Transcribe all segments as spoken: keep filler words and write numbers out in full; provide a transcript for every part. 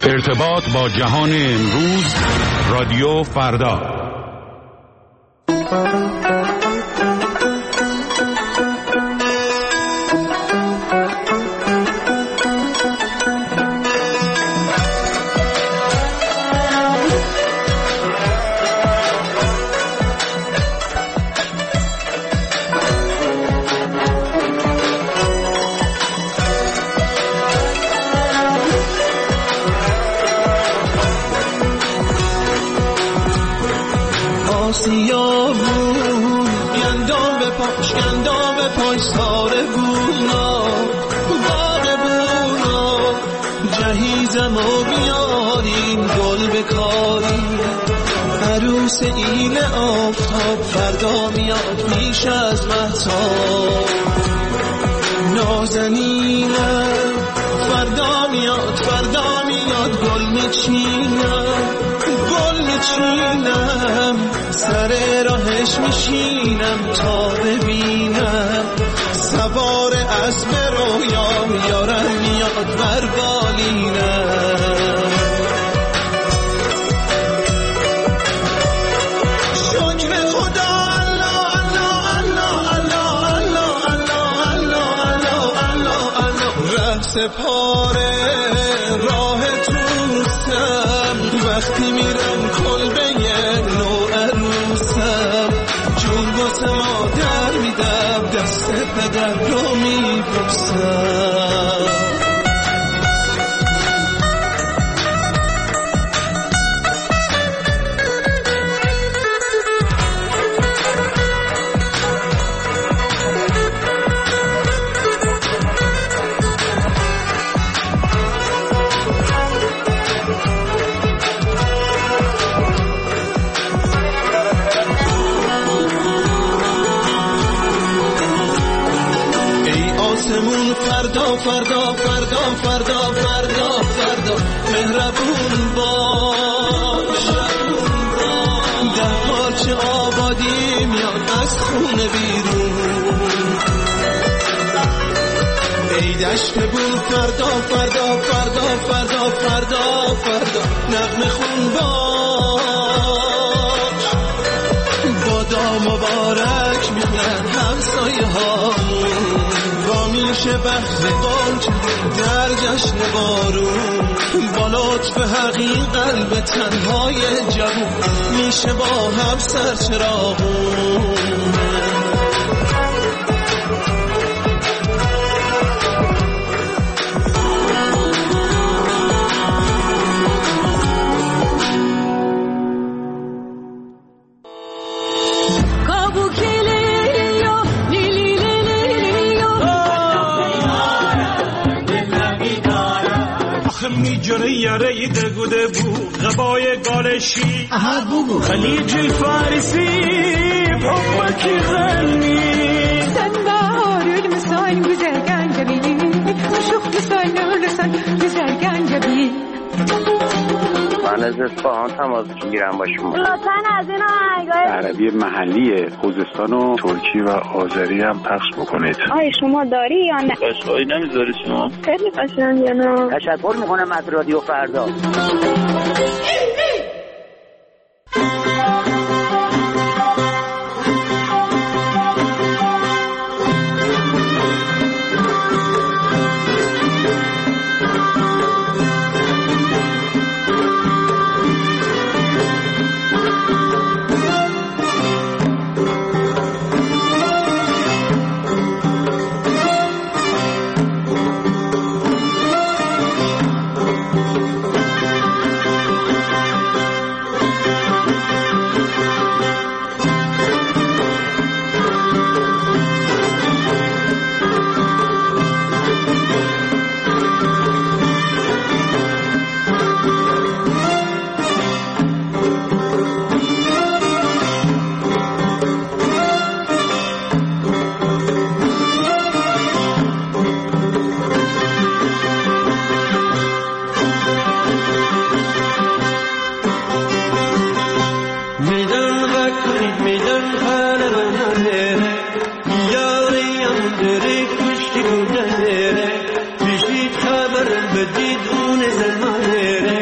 ارتباط با جهان امروز، رادیو فردا. ایل آفتاب فردا میاد پیش از مهتاب، نازنینم فردا میاد فردا میاد گل میچینم گل میچینم سر راهش میشینم تا ببینم سوار اسب رویام یارم میاد بر بالینم. سپاره راه توستم وقتی میرم کلبه نو عروسم، جون واسه مادر میدم دست پدر رو میبوسم. فردا فردا فردا فردا فردا فردا مهربون باش، در پارچه آبادی میاد از خونه بیرون. ای دشت بود فردا فردا فردا فردا فردا فردا نغمه خون باش، بادا مبارک میخونن همسایه هامون، میشه بحث قنچ در جشن بارون، با لطف حقیق قلب تنهای جوون میشه با هم سرچراغون. میجونه یاره دگوده بود غبای گالشی احد بگو خلیج الفارسی بحبك غني sen baharül misal güzel gencebi şuh misal nursan güzel gencebi. من از اصفهان تماس میگیرم با شما. لطفاً از این آهنگای عربی محلی خوزستان و ترکی و آذری هم پخش بکنید. آی شما داری یا نه؟ قشقایی نمیذاری شما؟ خیلی قشنگه نه؟ تشکر میکنم از رادیو فردا. بدید اون زلمانه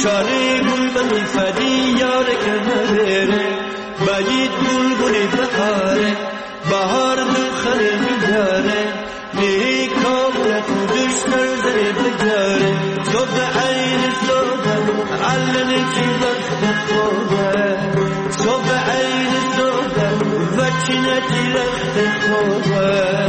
شالی گل بندی فدی یار کناره باید گل گلی بهاره بهار دخل میاره نیک کاملت دشتر زنی بگاره صبح عین صبح علنی کی وقت خوبه صبح عین صبح وچنتی رخت خوبه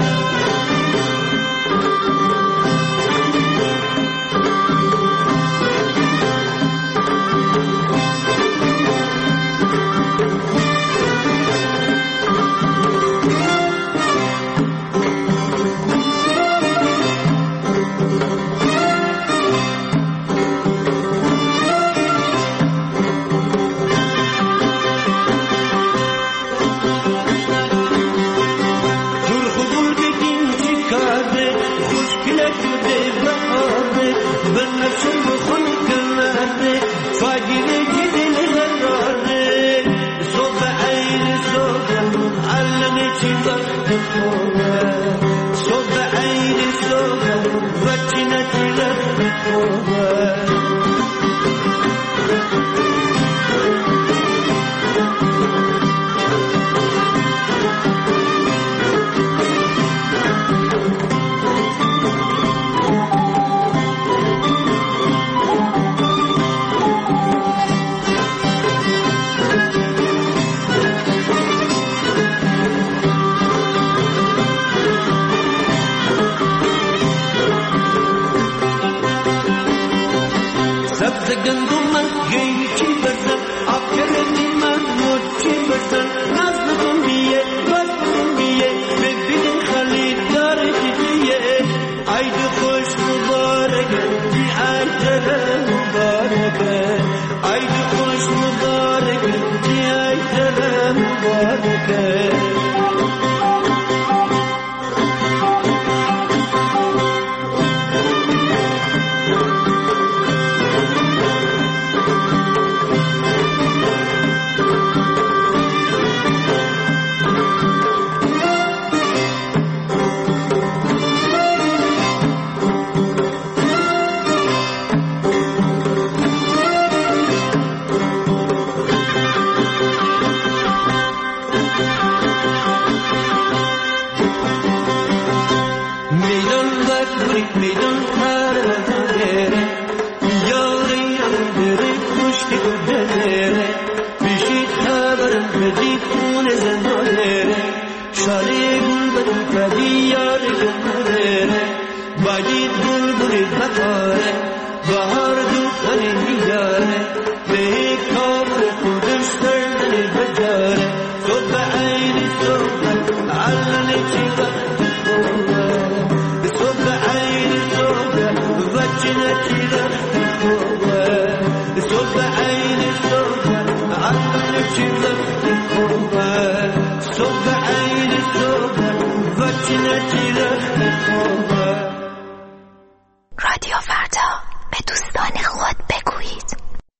رادیو فردا، به دوستان خود بگویید.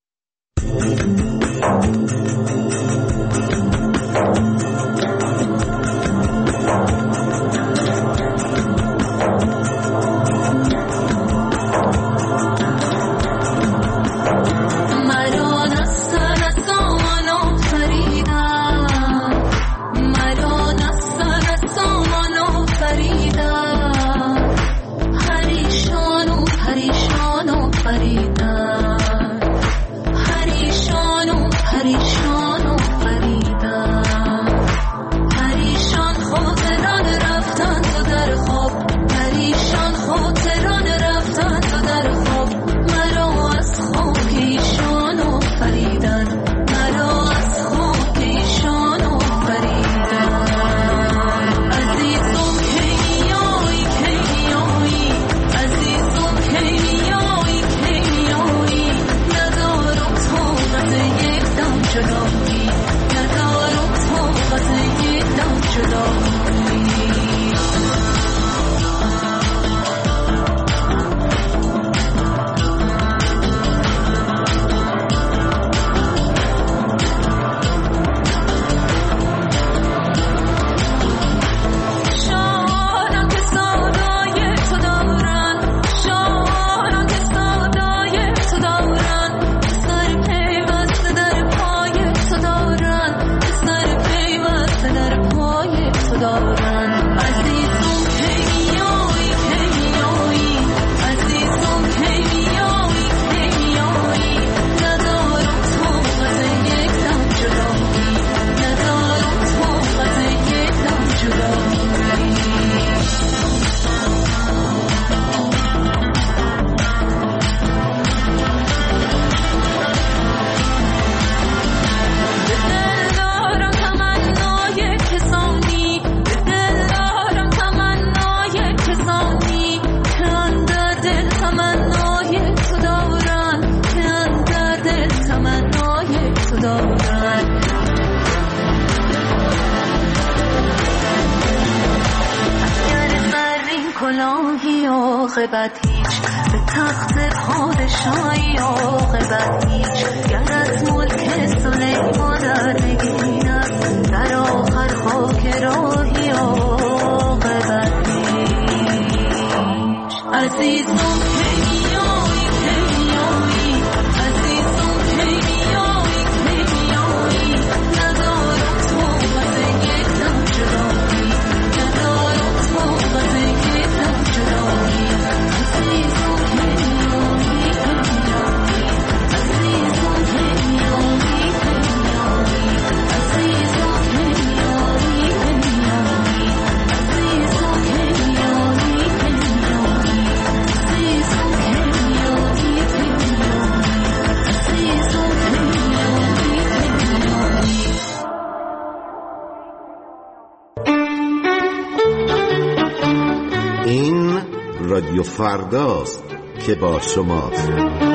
مرا دست رسان آفریدن، مرا دست رسان آفریدن. عاقبت هیچ، به تخت پادشاهی عاقبت هیچ. گر از ملک سلیمان در نگین است، در آخر خاک راهی عاقبت هیچ. عزیزم کیمیایی کیمیایی، عزیزم کیمیایی کیمیایی، ندارم تو واسه یک دم جدایی، ندارم تو واسه یک دم جدایی. عزیزم کیمیایی کیمیایی، عزیزم کیمیایی کیمیایی، عزیزم کیمیایی کیمیایی، عزیزم کیمیایی این رادیو فرداست که با شماست.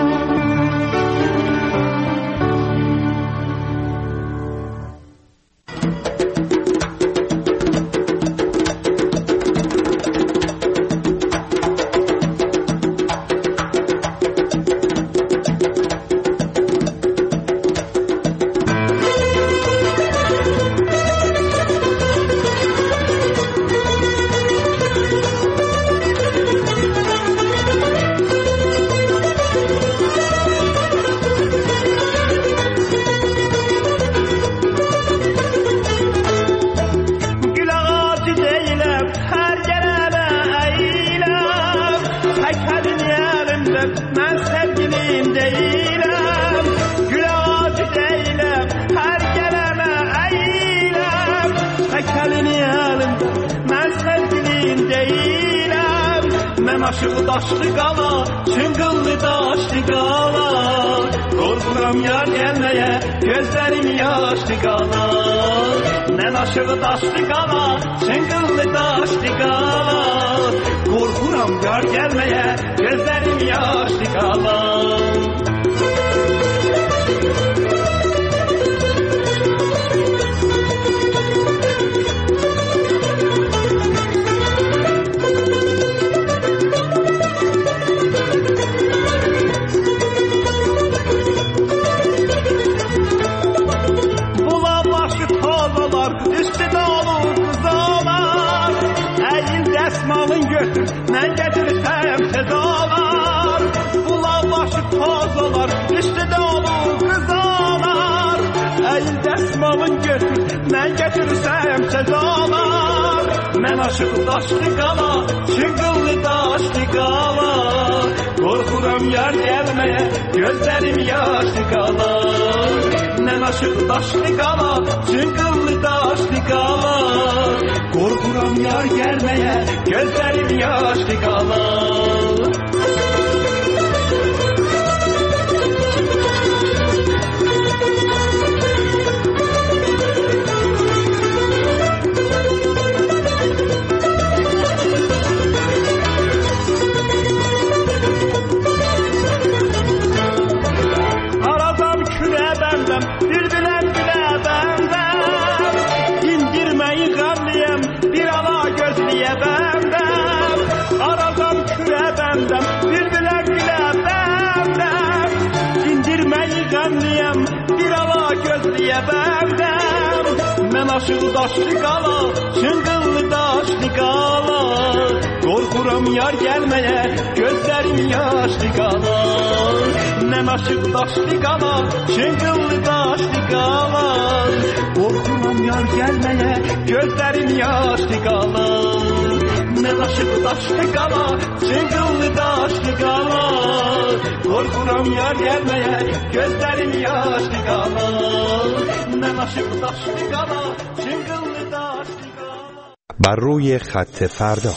Aşığı daşlı qala, çıngıllı daşlı qala, qorxuram yar gəlməyə, gözlərim yaşlı qala. Mən aşığı daşlı qala, çıngıllı daşlı qala, qorxuram yar gəlməyə, gözlərim yaşlı qala. Malın götür, mən getirsəm tezalar. Bula başı tozalar, üstüdə olur qızalar. Əyil dəsmalın götür, mən getirsəm tezalar. Mən aşıq daşlı qala, çıngıllı daşlı qala, qorxuram yar gəlməyə, gözlərim yaşlı qala. Mən aşıq daşlı qala, çıngıllı daşlı qala, qorxuram yar gəlməyə, gözlərim yaşlı qala. Aradam külə bəndəm, bülbüləm gülə bəndəm, indirməyi qanlıyəm, bir ala gözləyə bəndəm. Aradam külə bəndəm, bülbüləm gülə bəndəm, indirməyi qanlıyəm, bir ala gözləyə bəndəm. Mən aşığı daşlı qala, çıngıllı daşlı qala, qorxuram yar gəlməyə, gözlərim yaşlı qala. Mən aşığı daşlı qala, çıngıllı daşlı qala, qorxuram yar gəlməyə, gözlərim yaşlı qala. Mən aşığı daşlı qala, çıngıllı daşlı qala, qorxuram yar gəlməyə, gözlərim yaşlı qala. Mən aşığı daşlı qala, çıngıllı daşlı qala. بر روی خط فردا.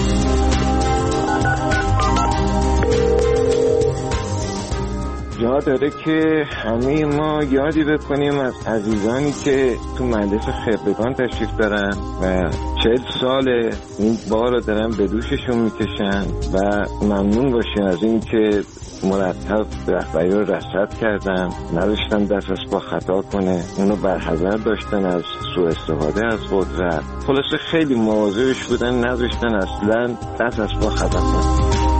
جا داره که همه ما یادی بکنیم از عزیزانی که تو مجلس خبرگان تشریف دارن و چهل سال این بار رو دارن به دوششون میکشن و ممنون باشیم از این که مرتب رهبری رو رصد کردن، نداشتن دست از پا خطا کنه، اونو برحذر داشتن از سوء استفاده از قدرت. خلاصه خیلی مواظبش بودن، نداشتن اصلا دست از پا خطا کنه.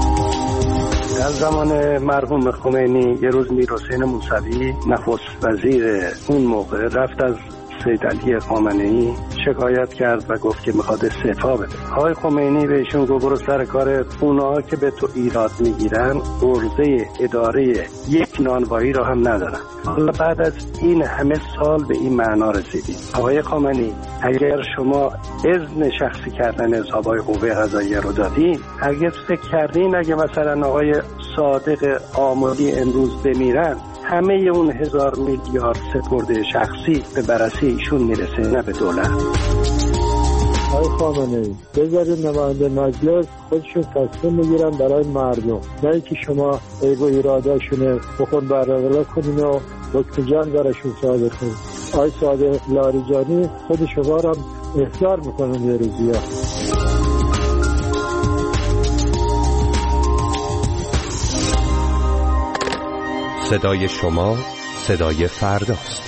در زمان مرحوم خمینی یه روز میر حسین موسوی نخست وزیر اون موقع رفت از سید علی خامنه‌ای شکایت کرد و گفت که میخواد استعفا بده. آقای خمینی بهشون گفت برو سر کار، اونها که به تو ایراد میگیرن عرضه اداره یک نانوایی رو هم ندارن. حالا بعد از این همه سال به این معنا رسیدیم. آقای خامنه‌ای اگر شما اذن شخصی کردن حسابای قوه قضاییه رو دادین، اگر فکر کردین اگه مثلا آقای صادق آملی امروز بمیرن همه اون هزار میلیارد سپرده شخصی به بررسی ایشون میرسه نه به دولت. آقای خامنه‌ای بذارید نماینده مجلس خودشون تصمیم میگیرن برای مردم، نه اینکه شما ایگو ایراداشونه بخون برقرار کنین و حکم جان براشون صادر کنین. آقای صادق لاریجانی خود شما رو هم احضار میکنن یه روزی ها. صدای شما صدای فرداست.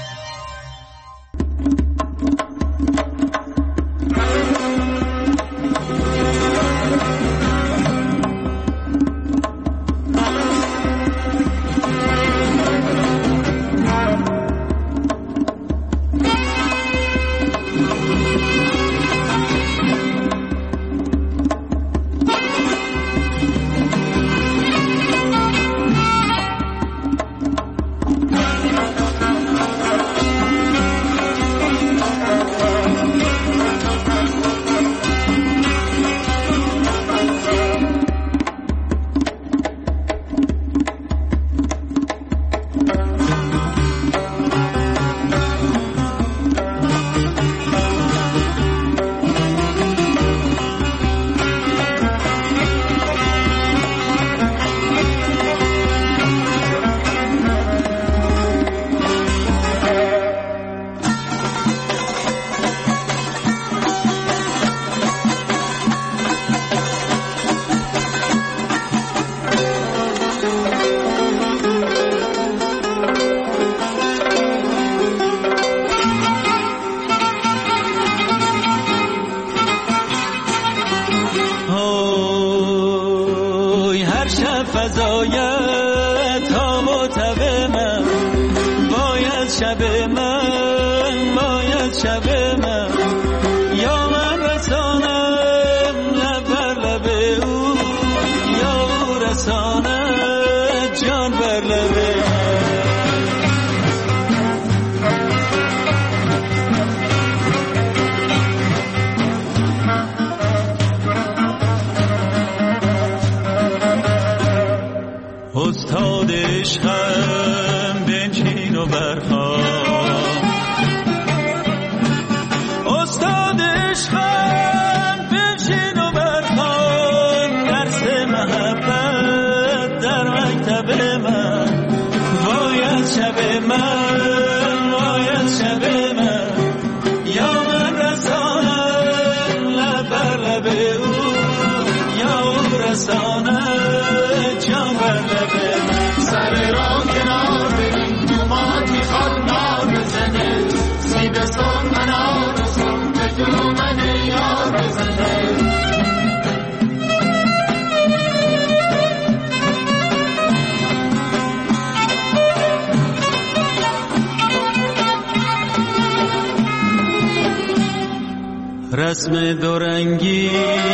رسم دورنگی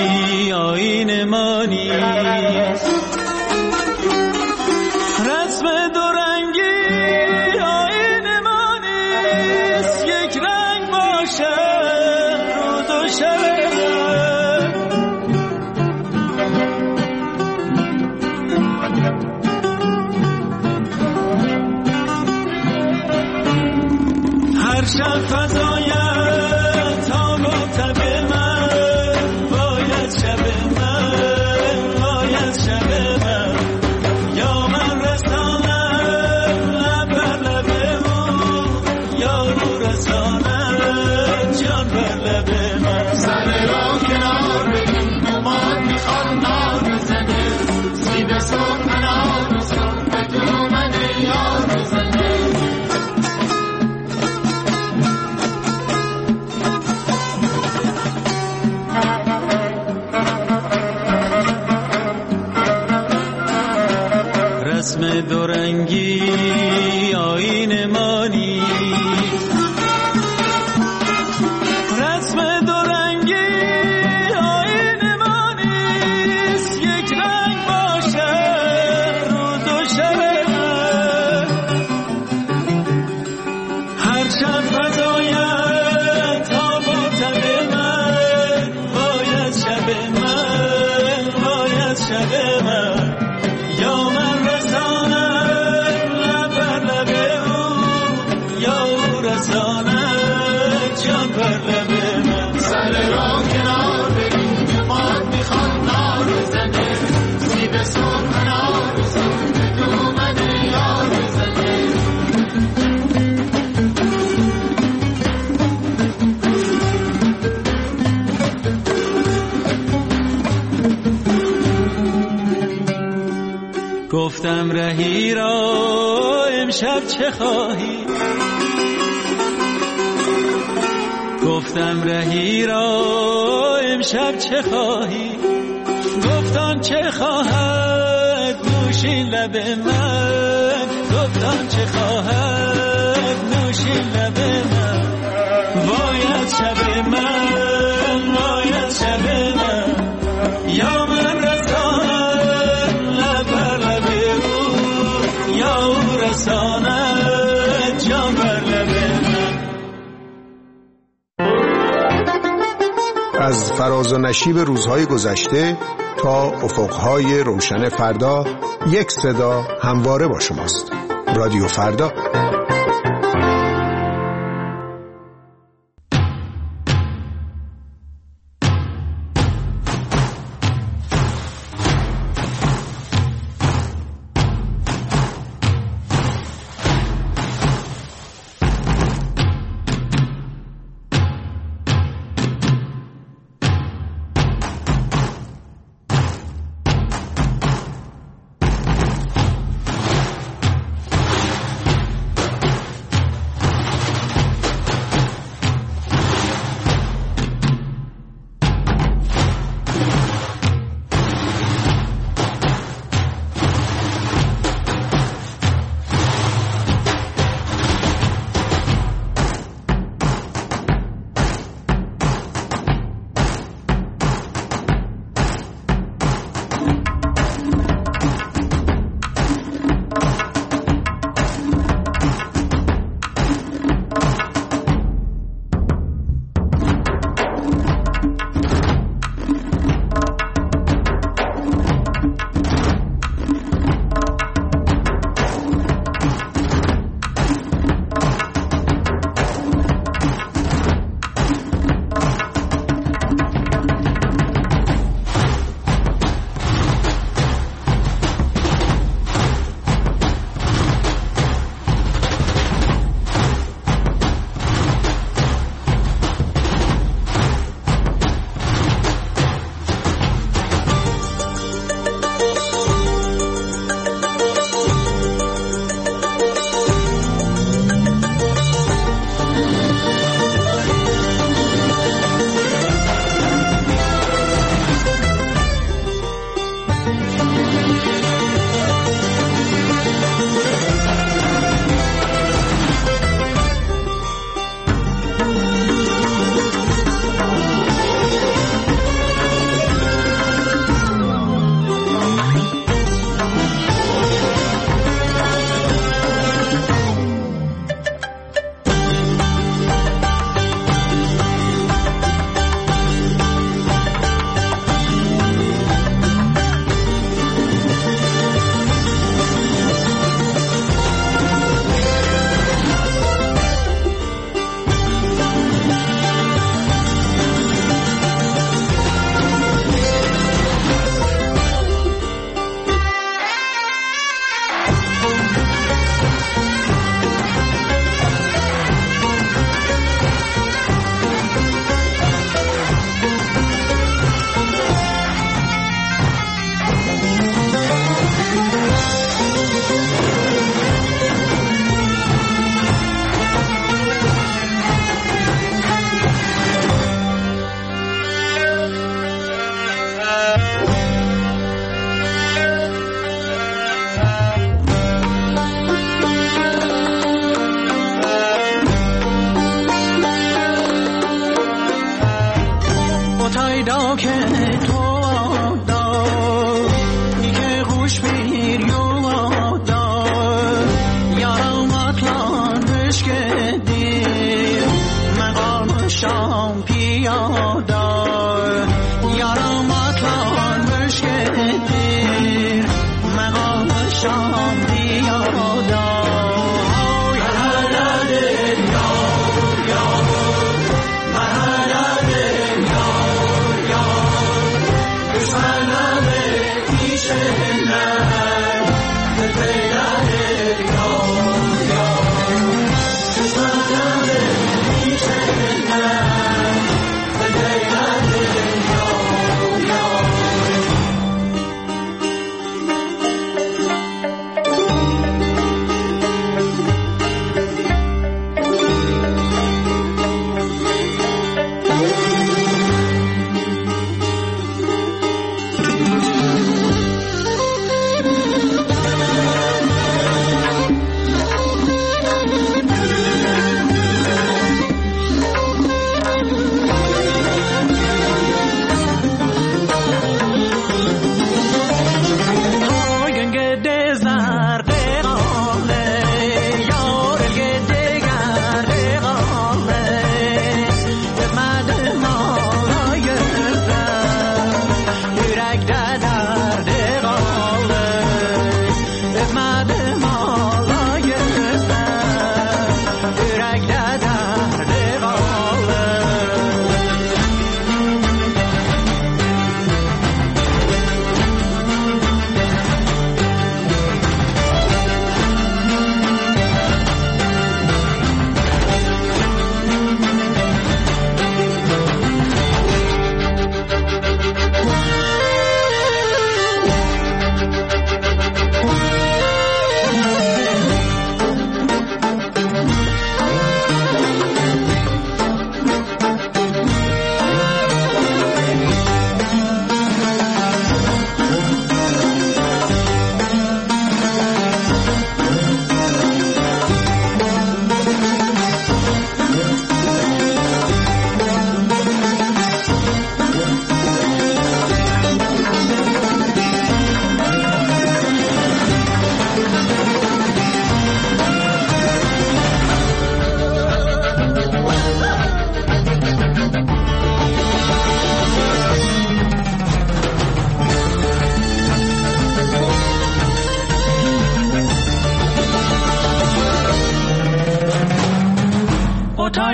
آیین ما نیست، رسم دورنگی آیین ما نیست، یک رنگ باشه رود و شب هر شب فضای شب رسم دورنگی آیین مانی رسم دورنگی آیین مانیست یک رنگ باشه روز و شب هر شب فضاید تا با تب من باید شب من باید شب من یا من رسانم لب بر لب او یا او رسانم جان بر لب من سر را کنار بگیم که باد میخواد نار بزنه سیب سون انار بزنه دومن یار بزنه گفتم رهی را امشب چه خواهی گفتم رهی را امشب چه خواهی گفتم چه خواهد نوشین لب من گفتم چه خواهد نوشین لب من باید شب من باید شب من یا من رسانم لب بر لب او یا او رسانم جان بر لب من. از فراز و نشیب روزهای گذشته تا افقهای روشن فردا یک صدا همواره با شماست. رادیو فردا.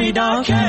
پیدا کرد